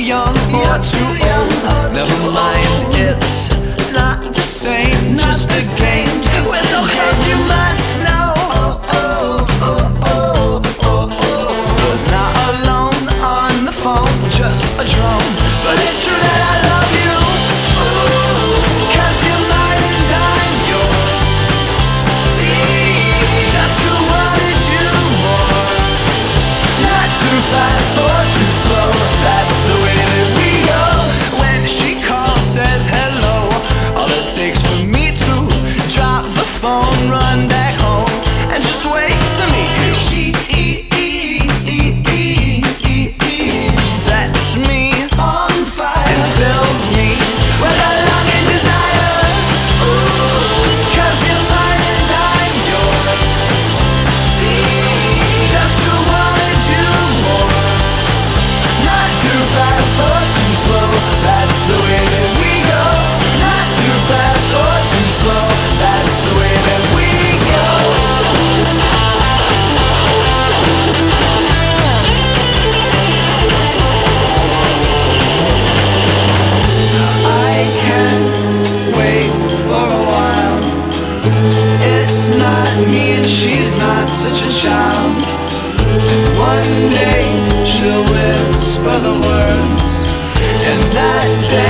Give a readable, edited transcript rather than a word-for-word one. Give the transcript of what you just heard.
young or too old. Never mind, it's not the same, just a game. We're so close, you must know. But not alone on the phone, just a drone. But it's true that I love you. Cause you're mine and I'm yours. See, just who wanted you more. Not too fast or too slow, that's the way that we go. When she calls, says hello, all it takes for me to drop the phone, run back home, and just wait to meet you. She sets me on fire and fills me with a longing desire. Cause you're mine and I'm yours. See, just who wanted you more. Not too fast or too slow, that's the way that we go. Not too fast or too slow, that's the way that we go. I can't wait for a while. It's not me and she's not such a child. One day she'll whisper the words, and that day